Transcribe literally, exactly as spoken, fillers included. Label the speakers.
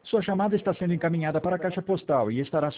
Speaker 1: Sua chamada está sendo encaminhada para a caixa postal e estará